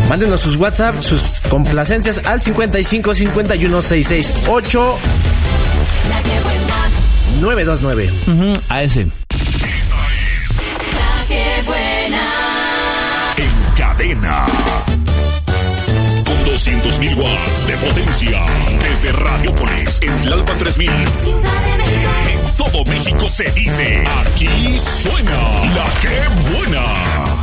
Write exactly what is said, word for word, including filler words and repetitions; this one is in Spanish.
Mándenos sus WhatsApp, sus complacencias al cincuenta y cinco cincuenta y uno sesenta y seis ocho nueve dos nueve. Uh-huh, a ese. Esta es La Que Buena. En cadena. Con doscientos mil watts de potencia. Desde Radiopolis en Tlalpan tres mil. En todo México se dice. Aquí suena La Que Buena.